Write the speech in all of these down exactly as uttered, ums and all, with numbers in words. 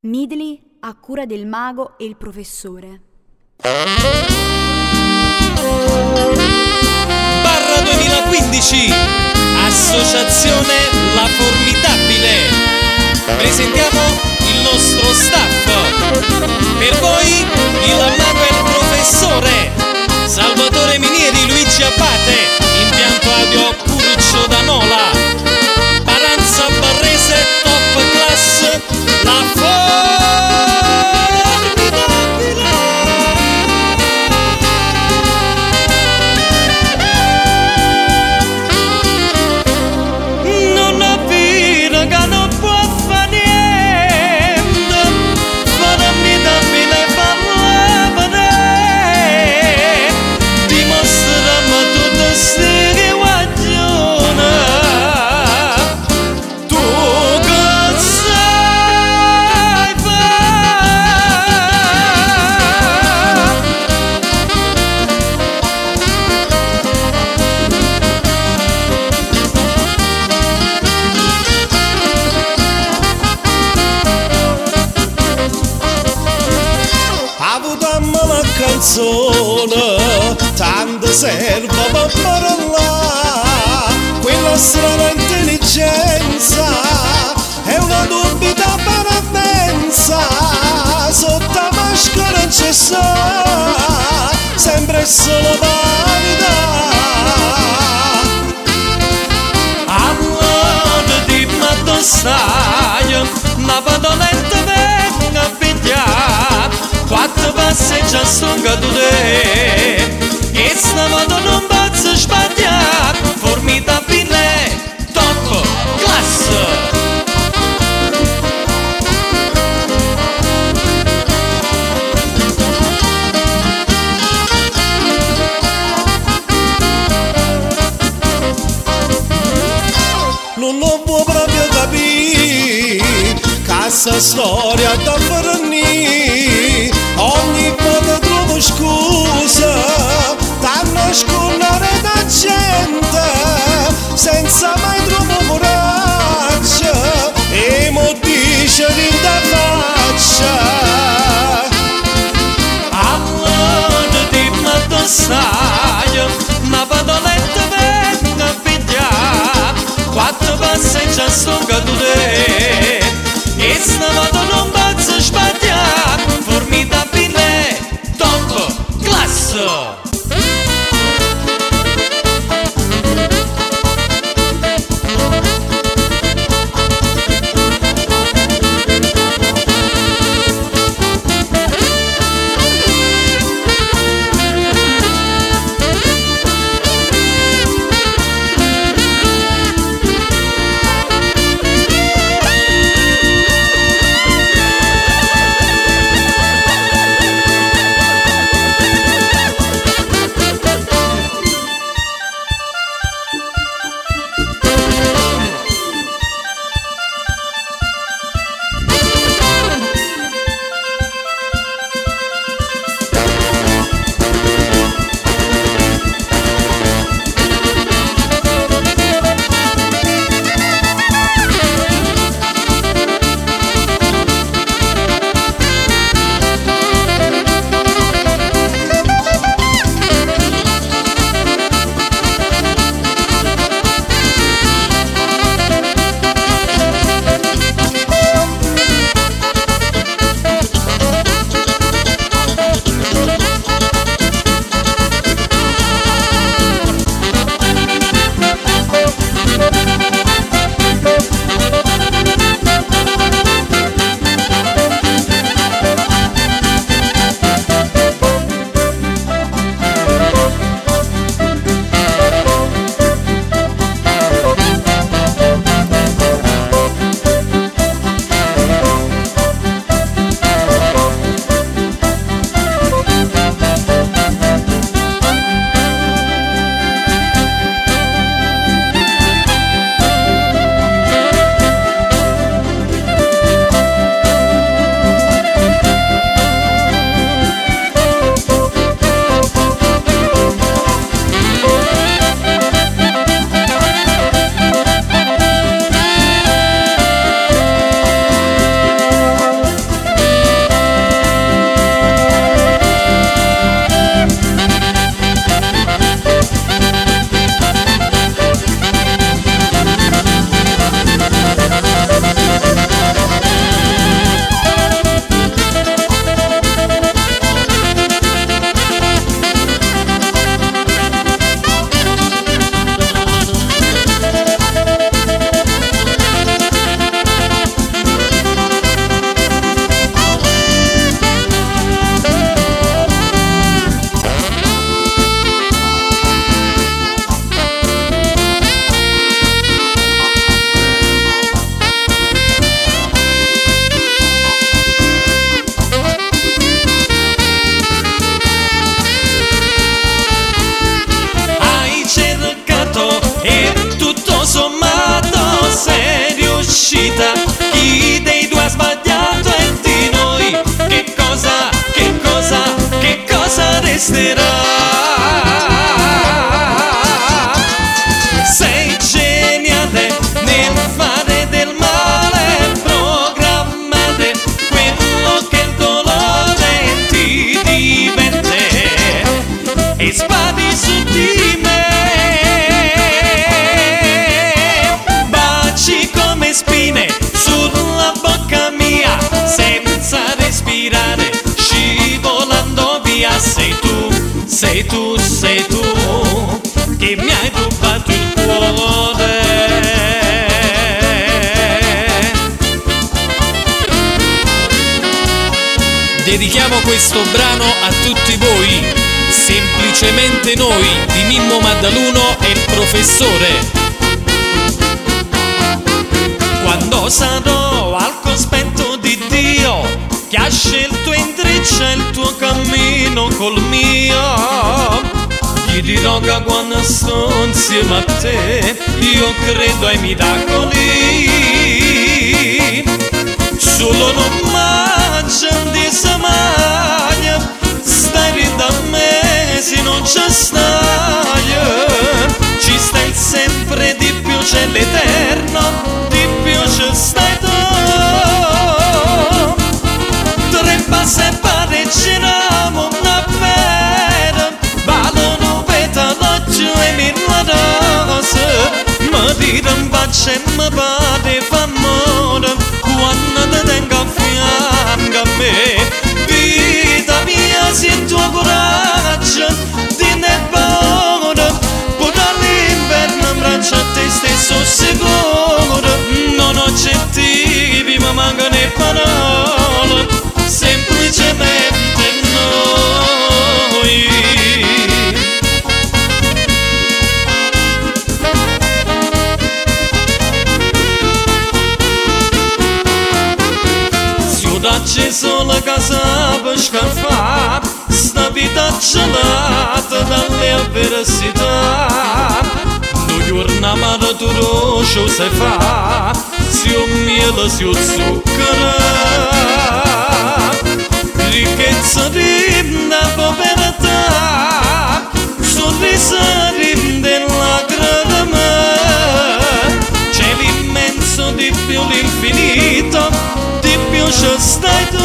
Midley a cura del mago e il professore. Barra duemilaquindici, Associazione La Formidabile. Presentiamo il nostro staff. Per voi il mago e il professore Salvatore Minieri, Luigi Abate, impianto audio Curcio D'Anola, Paranza Barrese, top class, La Formidabile. Non ho vita che non può fare niente, Formidabile parlava te, dimostriamo tutto sti che guaglione. Tu che sai Avutammo la canzone, tanto serve per parlare. Quella strana intelligenza è una dubita parvenza. Sotto la maschera non c'è sta, sempre solo vanità. Allora dimmi dove stai, una padoletta venga a pigliare, quattro passi già sono cadute, e stavolta non posso sbagliare. Formidabile, top class. Non lo può proprio capire, questa storia da fornire. Ogni volta trovo scusa, da nascondere da gente, senza mai trovare coraggio, e mo dice di da faccia. Allora dimmi dove stai, una padoletta venga a pigliare, quattro passi già sono cadute, e stavolta non posso sbagliare. Formidabile, top class. mia, sei tu, sei tu, sei tu, che mi hai rubato il cuore. Dedichiamo questo brano a tutti voi, semplicemente noi di Mimmo Maddaluno e il professore. Quando sarò al cospetto di Dio, che ha scelto e intreccia il tuo cammino col mio, gli dirò che quando sto insieme a te io credo ai miracoli. Solo non mangia di samaglia, stai da me se non ci stai. Ci stai sempre di più, c'è l'eterno, di più ci stai tu. Tre passi e pare giriamo una vera, balano petaloggio e mi rose. Ma dire un bacio e mi pare fa amore, quando ti tengo a fianco a me. Vita mia, se il tuo coraggio ti ne paura, pure all'inverno abbraccio a te stesso sicuro. Non oggettivi ma mancano le parole, semplicemente noi. Acceso la casa per scaffare sta vita gelata dalle avversità. Noi giorniamo da tu roscio se fa, si un miele, si un zucchero. Ricchezza rimda povertà, sorriso rimda lacrime. C'è l'immenso di più l'infinito, di più ci stai tu.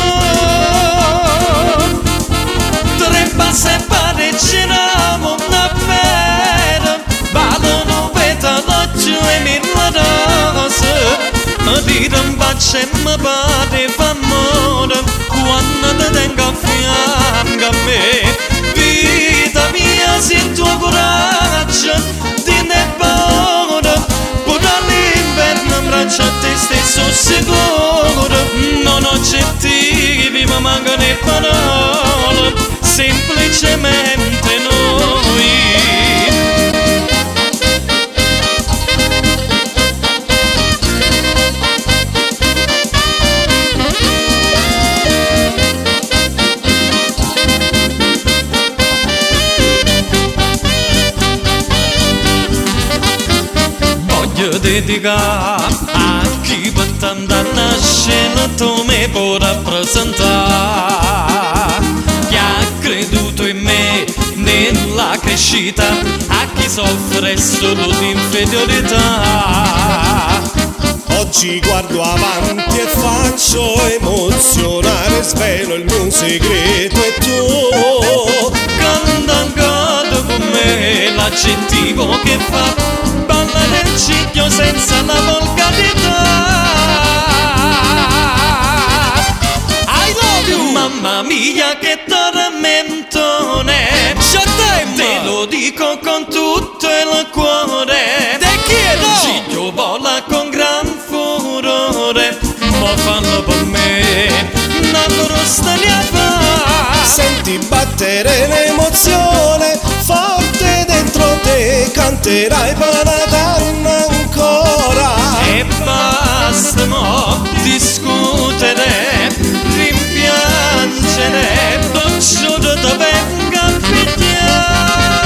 Tre passi e pare giriamo una vera, balano petaloggio e mi rose. Ma dire un bacio e mi pare fa amore, quando ti tengo a fianco a me. Vita mia, se il tuo coraggio ti ne paura, pure all'inverno abbraccio a te stesso sicuro. Non oggettivi ma mancano le parole, semplicemente noi. Voglio dedicare a chi per tanta nascere tu mi può rappresentare, chi ha creduto in me nella crescita, a chi soffre solo di inferiorità. Oggi guardo avanti e faccio emozionare, svelo il mio segreto e tu canta ancora con me l'aggettivo che fa ballare il cicchio senza la volgarità. I love you! Mamma mia che tormentone, te lo dico con tutto il cuore. Te chiedo! Ciglio vola con gran furore, ma fanno per me una brosta ne fa. senti battere l'emozione forte dentro te, canterai paradanna ancora. E basta mo discutere, rimpiangere, non giuro da venga a pigliare.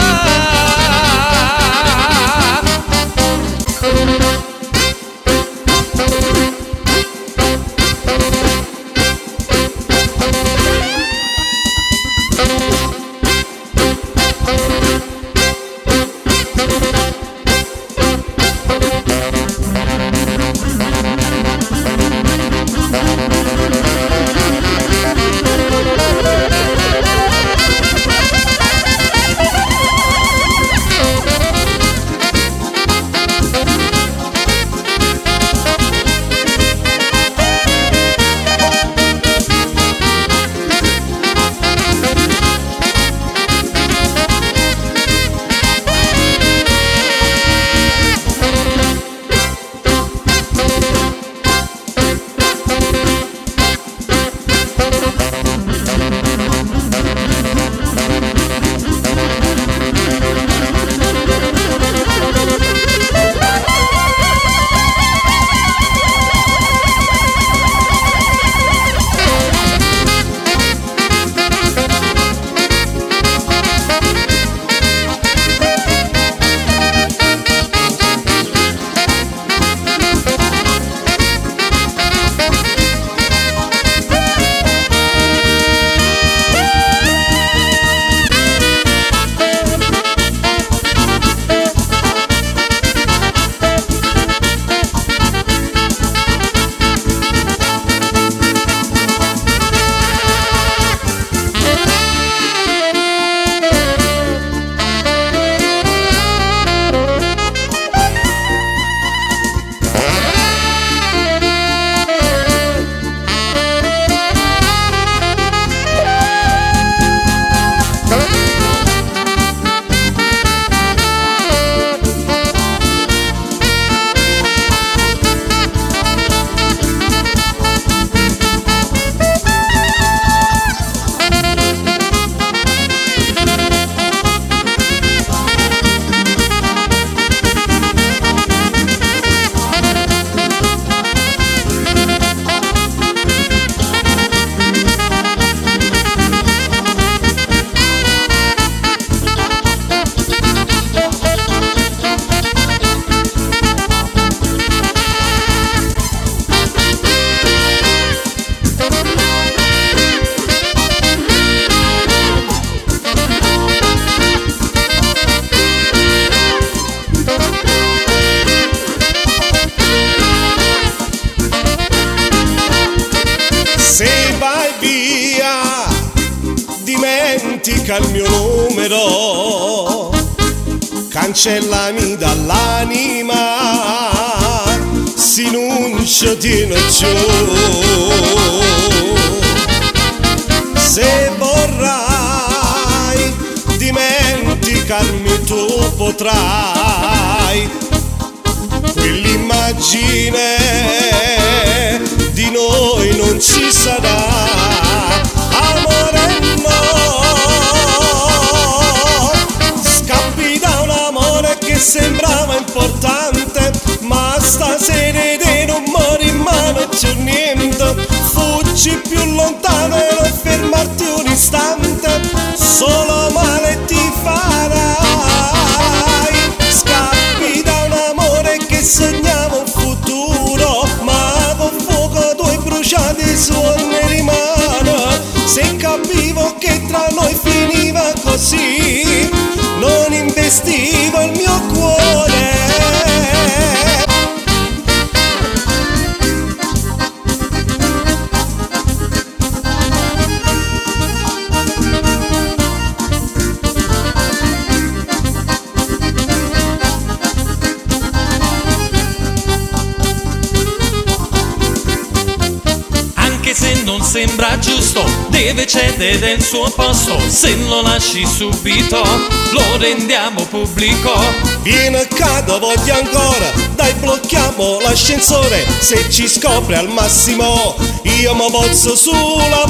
vai via, dimentica il mio numero, cancellami dall'anima, se non ci tiene giù. Se vorrai dimenticarmi tu potrai, quell'immagine di noi non ci sarà, amore no, scappi da un amore che sembrava importante, ma stasera te non mori in mano c'è niente, fuggi più lontano e non fermarti un istante, solo male ti farai, scappi da un amore che sognava un futuro, ma con fuoco tu hai bruciati suoni rimane, se capivo che tra noi finiva così, non investivo il mio cuore. Se non sembra giusto, deve cedere il suo posto. Se lo lasci subito, lo rendiamo pubblico. Vieni a casa, voglio ancora, dai blocchiamo l'ascensore. Se ci scopre al massimo, io mi bozzo sulla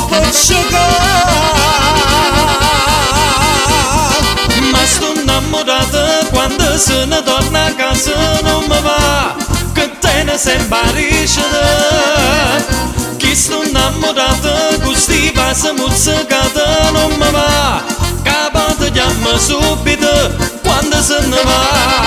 bocciocca. Ma sto innamorata, quando se ne torna a casa non mi va, che te ne sembra riscere. Chi sto innamorata, questi passi muzzicata non mi va, capata chiama subito quando se ne va.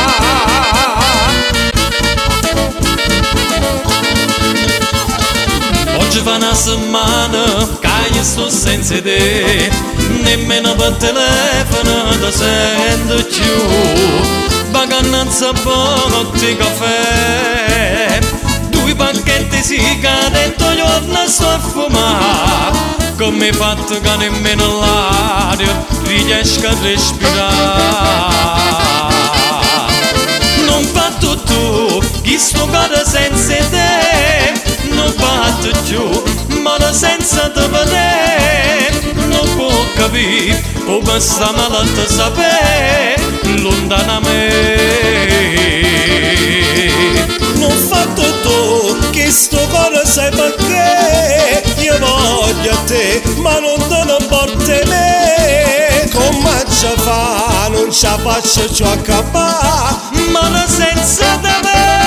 Oggi fa una settimana che io sto senza te, nemmeno per telefono ti sento più, vacanza buonotti caffè, due pacchetti sigarette giorno sto a fumare, come fatto che nemmeno l'aria riesco a respirare. Non fatto tu, chi sto cuore senza te, non fatto più, ma senza te vedere, non può capire come sta malata sapere, lontana me. Non fatto tu, che sto cuore sai perché, io voglio a te, ma non te ne porti me. Come ci fa, non ci faccio ciò a capare, ma senza te me.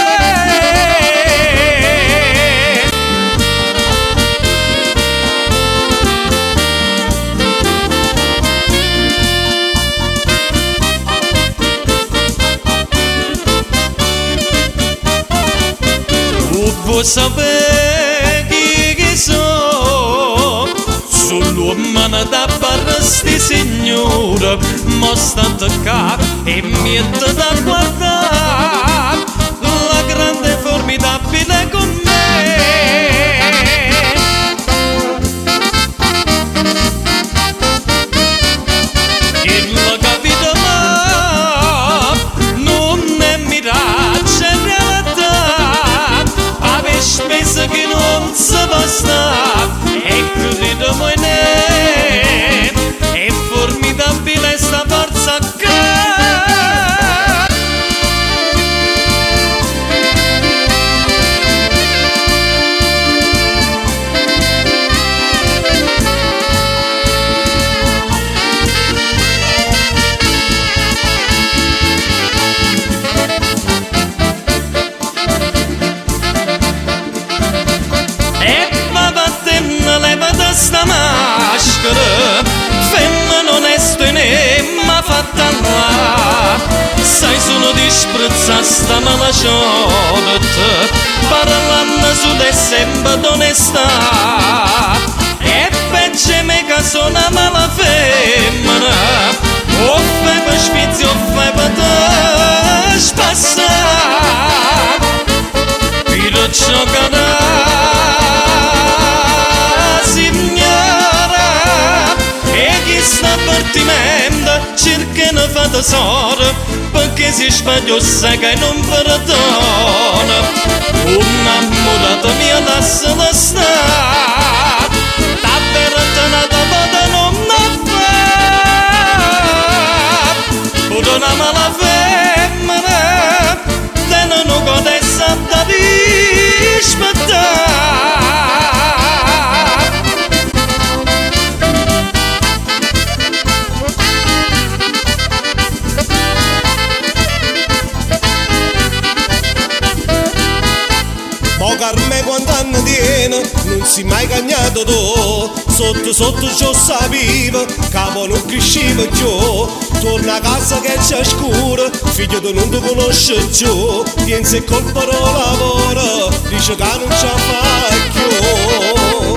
Vuoi sapere chi, chi sono? Sull'uomo da barra sti signora, mo sta a toccare e niente da guardare, la grande formidabile con me. Chi lo capito ma non è miraggio, è realtà, pensa che non si basta, e crediamo in me, è formidabile sta forza che sta maschera, femmina onesta e ne m'ha fatta là, sai sono disprezza sta malacciota, parlando su te sempre d'onestà, e peggio me che sono una mala femmina, o fai per spizio o fai per te spassare, per ciò che si ultimamente cercano fa tesoro perché si sbagliossa che non perdona. Un'ammurata mia lascia la stare, la verità vada non fa, pure una mala femmina te non godessa da rispettare. Ma Carme quanti anni tiene, non si mai cagnato tu. Sotto sotto ciò sapiva, capo non cresceva più. Torna a casa che c'è scuro, figlio tu non ti conosce più. Pensa e colpa lo lavoro, dice che non ce la fa più.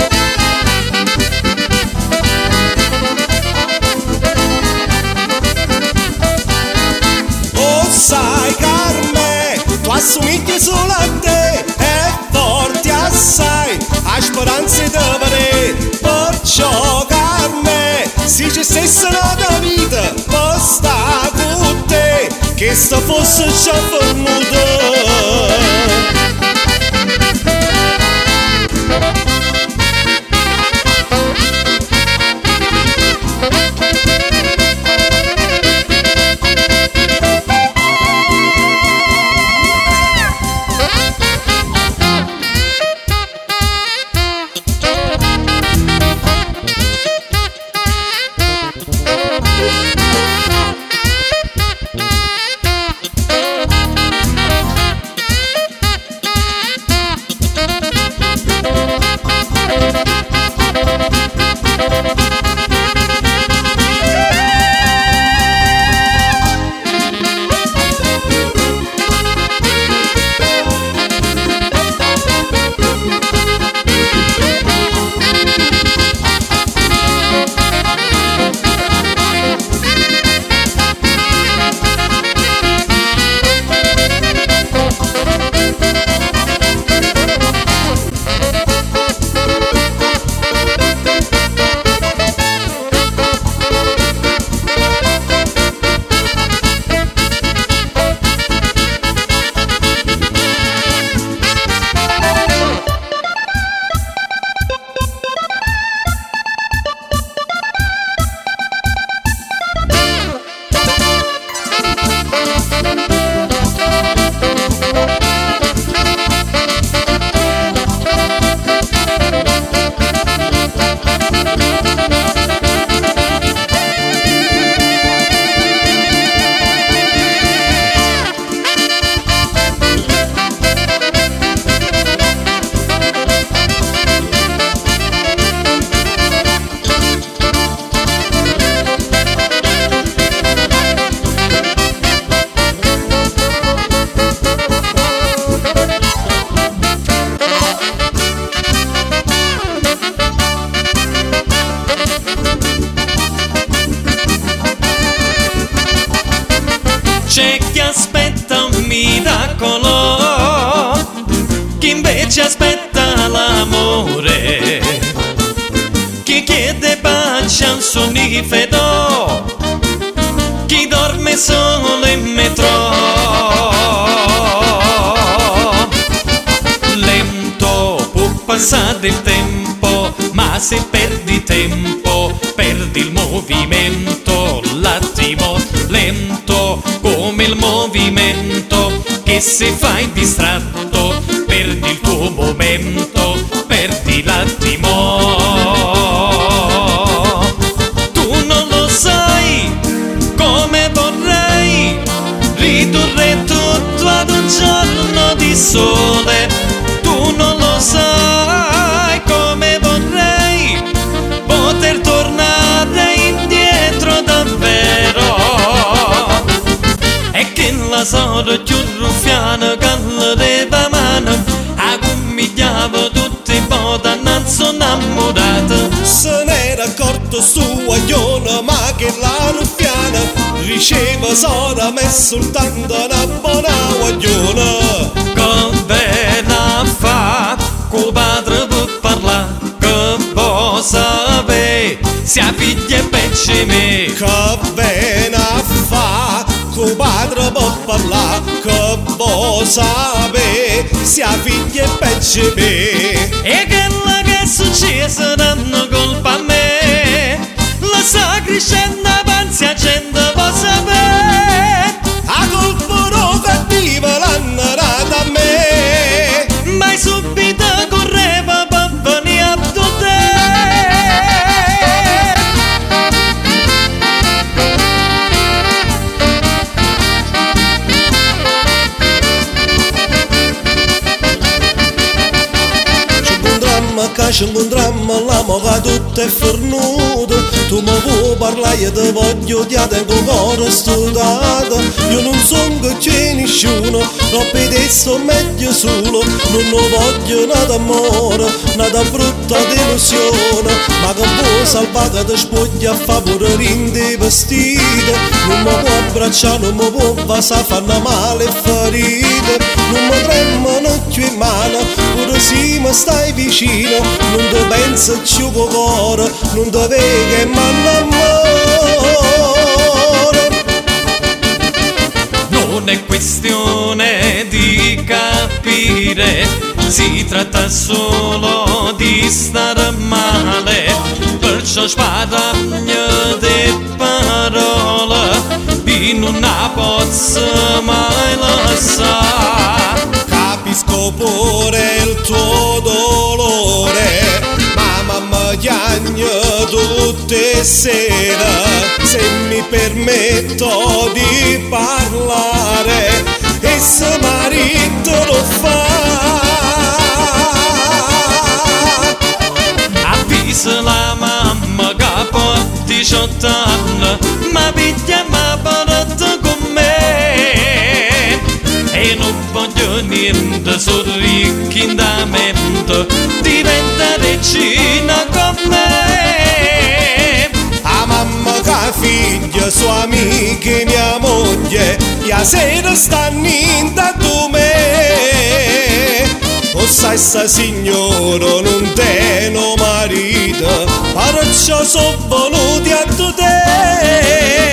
Oh sai Carme, tu assomigli solo a te, è forte assai, ha speranze di vedere. Perciò Carme, se ci stesse una vita, per sta con te, che sta fosse già venuta. C'è chi aspetta un miracolo, chi invece aspetta l'amore, chi chiede pace a un sonnifero, chi dorme solo in metro. Lento può passare il tempo, ma se perdi tempo perdi il movimento. L'attimo lento come il movimento, che se fai distratto perdi il tuo momento, perdi l'attimo. Tu non lo sai come vorrei ridurre tutto ad un giorno di sole. Tu non lo sai come vorrei poter tornare indietro davvero. E che la sorda più ruffiana che le leva mano, aggumigliava tutti i boda non sono innamorata. Se n'era accorto su aglione, ma che la ruffiana riceva solamente soltanto una buona guagliona. Che bene fa, co padre può parlare, che può sapere, se a figlia è peggio me. Che bene a fa, co padre può parlare, che può sapere, sia figlia è peggio me. E quella che è successa danno colpa a me, la sa crescendo avanti a gente può sapere. A colpa no cattiva l'hanno data a me, Mai subito correva per venire a te. che ci incontriamo la moca tutta è fornuta. Tu mi vuoi parlare e ti voglio ti tengo cuore studato. Io non sono che c'è nessuno, troppo adesso meglio solo. Non lo voglio nada amore, nada brutta delusione, ma che vuoi salvare ti spoglia a favore rinde vestite. Non mi può abbracciare, non mi può basare, fanno male e ferite. Non mi tremano più in mano, pure se mi stai vicino. Non ti penso più con cuore, non ti vedi che m'annamoro. Non è questione di capire, si tratta solo di stare male. Perciò sparagno di parole e non la posso mai lasciare. Capisco pure il tuo dolore, ma mamma piagne tutte le sere. Se mi permetto di parlare, e se marito lo fa, avvisa la mamma che poi diciotto anni ma piglia ma porta con me. E non voglio niente, sono ricchindamento, diventa regina con me. a mamma che figlia, sua amica e mia moglie, la sera stanno in tu me. O sai sta signora non teno marito, perciò sono voluti a te.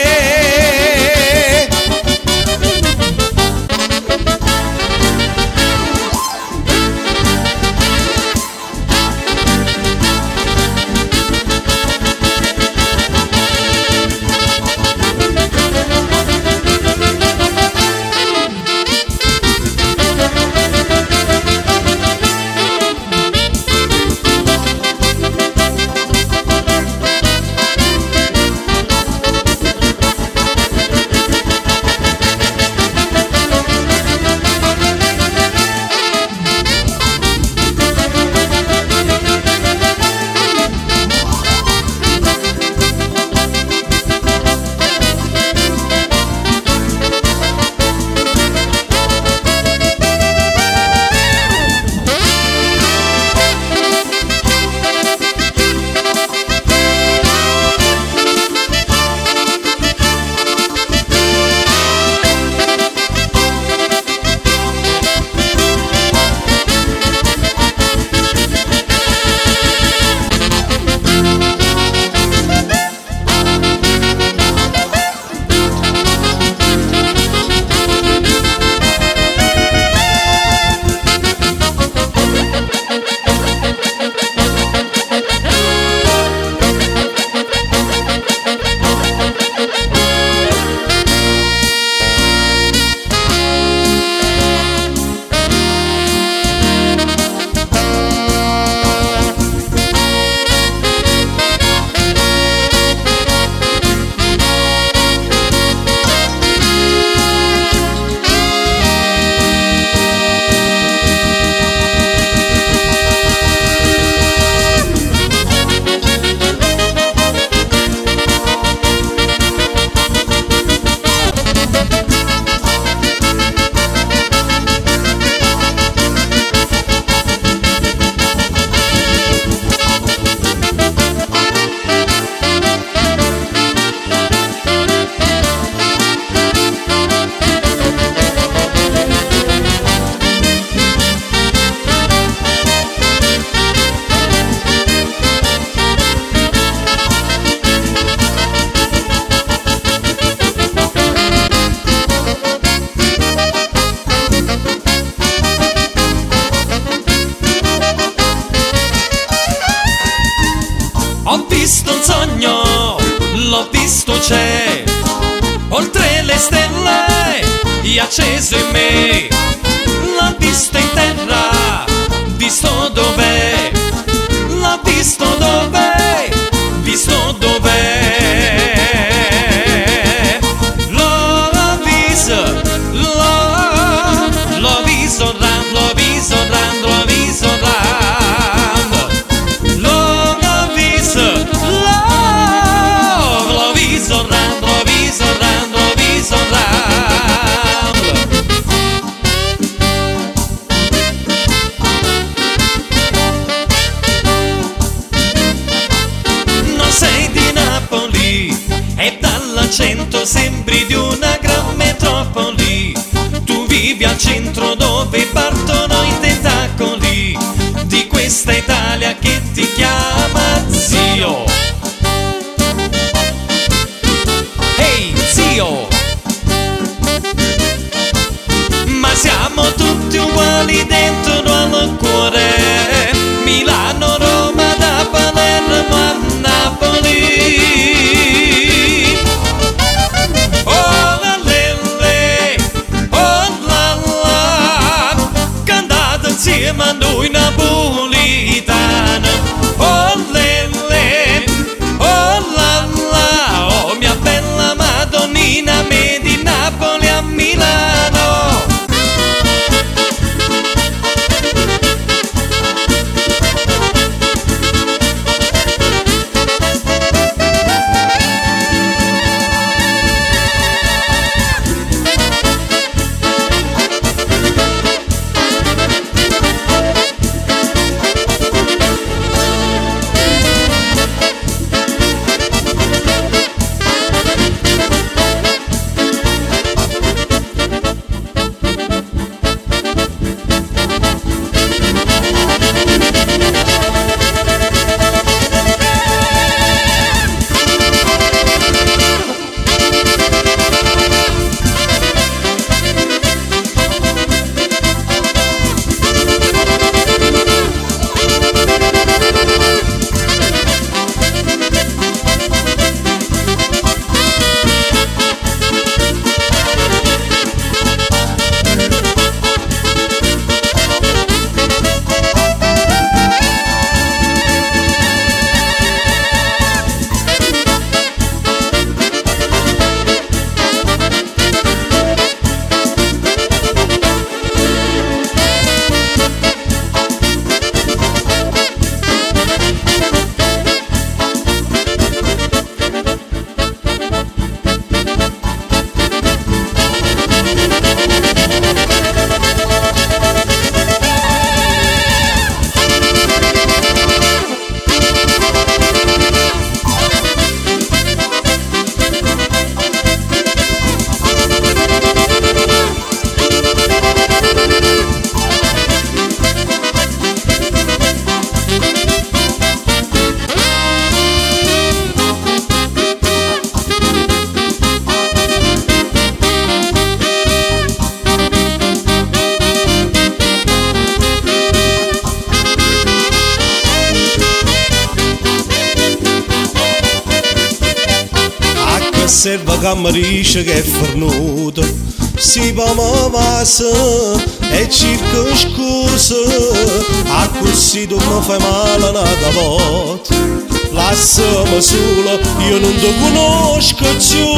visto un sogno, l'ho visto c'è, oltre le stelle, è acceso in me. L'ho visto in terra, visto dov'è, l'ho visto dov'è, visto dov'è. L'ho visto, l'ho, l'ho visto, l'ho visto, l'ho visto, l'ho visto, l'ho visto, l'ho visto, l'ho visto. Non sei di Napoli e dall'accento sembri di una gran metropoli. Tu vivi al centro dove partono i tentacoli di questa Italia che ti chiama zio. Ehi zio! Ma siamo tutti uguali dentro al cuore. Milano, Roma, da Palermo a Napoli. Oh la lele, oh la la, cantate insieme a noi napolitano. Oh lele, oh la la, oh mia bella Madonnina, me di Napoli a Milano. Serva camerice che è fornuto, si pama vasa e circa scusa, a così tu mi fai male una volta. Lasciami solo, io non ti conosco più.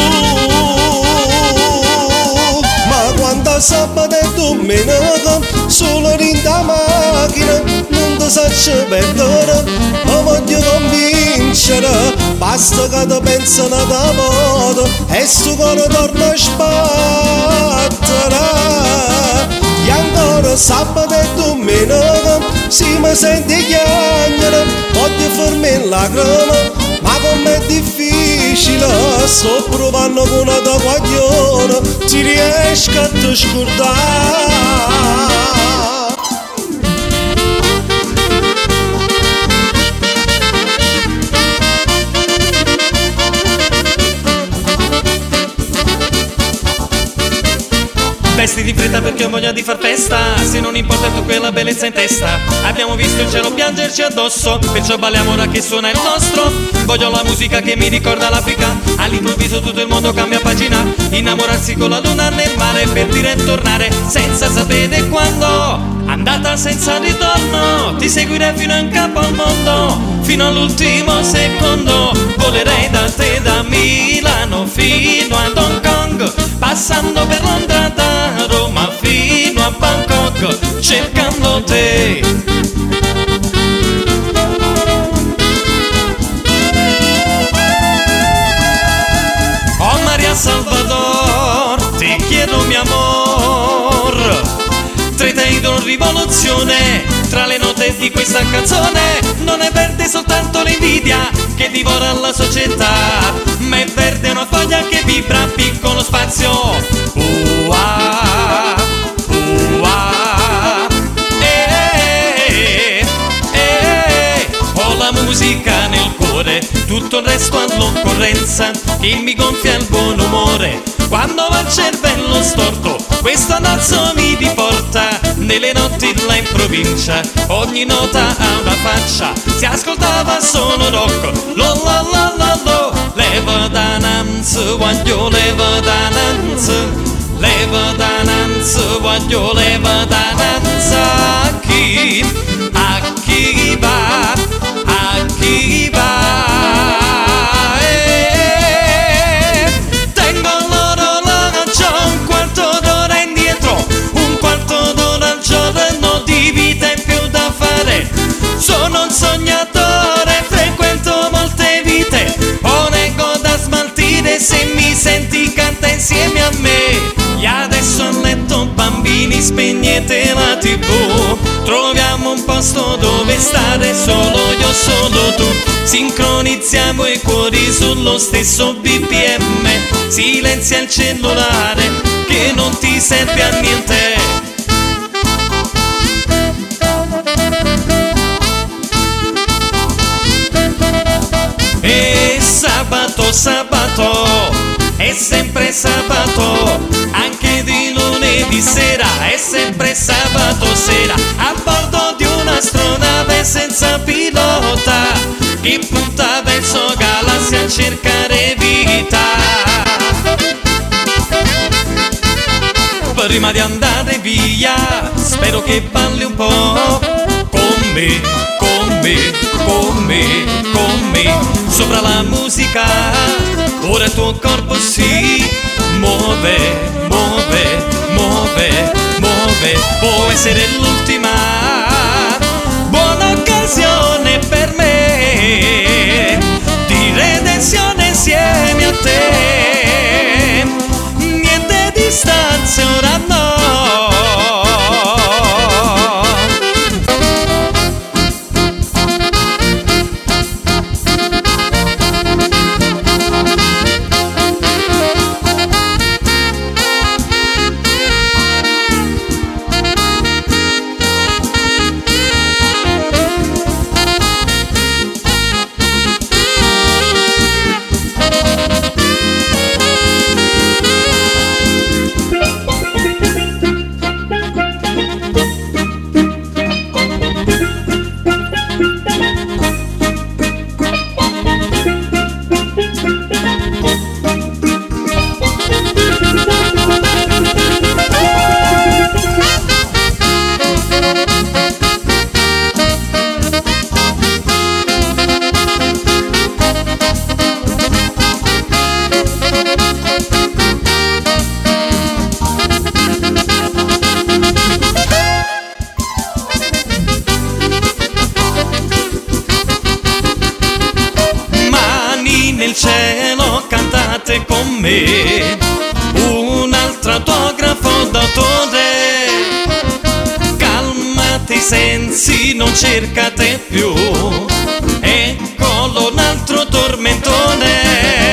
Ma quando sabato e domenica, solo in da macchina, non ti saccio perdere, ma voglio convincere. Basta che ti pensano da modo e sto cuore torna a sbattere. E ancora sabato e domenica si mi sente chiagnere, voglio farmi in lacrime, ma com'è difficile, sto provando con una tua guaglione, ti riesco a te scordare. Vesti di fretta perché che ho voglia di far festa, se non importa tu quella bellezza in testa. Abbiamo visto il cielo piangerci addosso, perciò balliamo ora che suona il nostro. Voglio la musica che mi ricorda l'Africa, all'improvviso tutto il mondo cambia pagina. Innamorarsi con la luna nel mare per dire e tornare senza sapere quando. Andata senza ritorno, ti seguirei fino in capo al mondo, fino all'ultimo secondo. Volerei da te da Milano fino ad Hong Kong, passando per Londra da Roma fino a Bangkok, cercando te. Oh Maria Salvador, ti chiedo mi amor, Treteidon rivoluzione, tra le note di questa canzone non è verde soltanto l'invidia che divora la società, ma è verde una foglia che vibra piccolo spazio. Ua, ua, eh, eh, ho la musica nel cuore, tutto il resto all'occorrenza che mi gonfia il buon umore. Quando va il cervello storto, questo andazzo mi riporta nelle notti là in provincia. Ogni nota ha una faccia, si ascoltava solo rock. Lo la la la lo, leva da nanzo, voglio leva da nanzo, leva da nanzo, voglio leva da nanzo. A chi, a chi va, a chi va. Sono un sognatore, frequento molte vite, ho nego da smaltire, se mi senti canta insieme a me. E adesso a letto bambini spegnete la tivù, troviamo un posto dove stare solo io, solo tu. Sincronizziamo i cuori sullo stesso B P M, silenzia il cellulare che non ti serve a niente. E sabato, sabato, è sempre sabato, anche di lunedì sera, è sempre sabato sera, a bordo di un'astronave senza pilota, che punta verso galassia a cercare vita. Prima di andare via, spero che balli un po' con me, con me, con me, con me, sopra la musica. Ora il tuo corpo si muove, muove, muove, muove. Può essere l'ultima buona occasione per me di redenzione insieme a te. Niente distanze ora no. Nel cielo cantate con me un altro autografo d'autore. Calmate i sensi, non cercate più, eccolo un altro tormentone.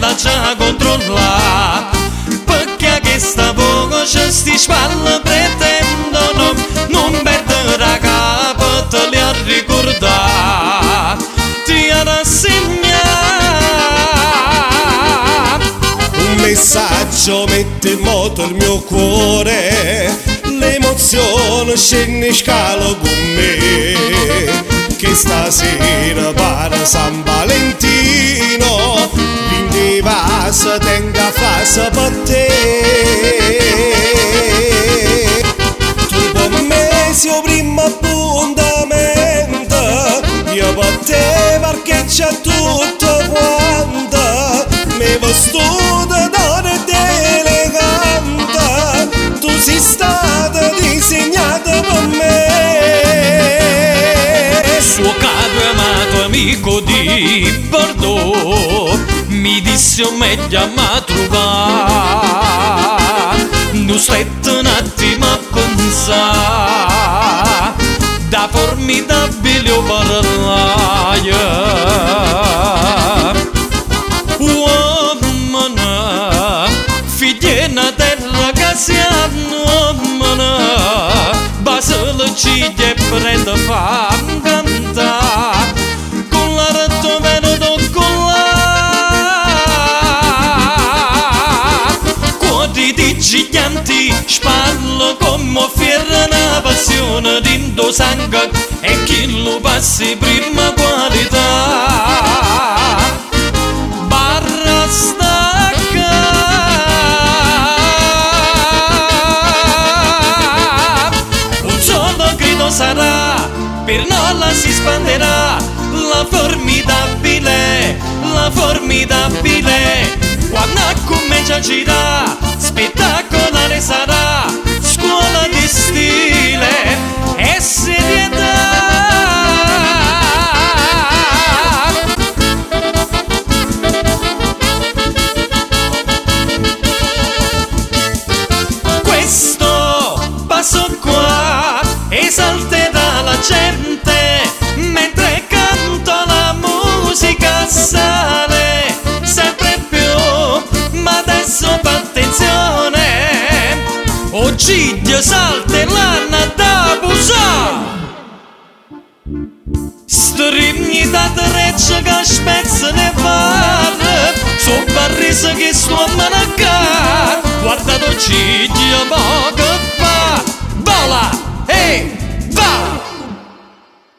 andacci a controllare, perché che sta voce sti spalle pretendono, non perdere capo, te li a ricordare, ti a rassegnare. Un messaggio mette in moto il mio cuore, l'emozione scende in scala con me, che stasera pare San Valentino, quindi va se tenga fase per te. Tu per me sei il primo appuntamento, io per te perché c'è tutto quanto, mi vestuto d'oro ed elegante, tu sei stata disegnata per me. Suo caro amato amico di Bordeaux mi disse un meglio a ma trovare, non stette un attimo a pensare, da formidabile o parlare. Uomana, figliena terra che si annomana, basile ciglia e prende fam cantare, con la retto venuto con la cuori di giganti, spallo come fiera una passione d'indo sangue, e chi lo passi prima qualità, barra stacca, un giorno grido sarà, per noi la si spanderà, la formidabile, la formidabile, quando comincia a girare, spettacolare sarà, scuola di stile e serietà. Questo passo qua esalterà la gente, mentre canto la musica sale sempre più, ma adesso fa attenzione, oggi Dio saltellana da busa, strimmi da treccia che spezza ne vale, so barrisa che sto a manacare, guarda oggi Dio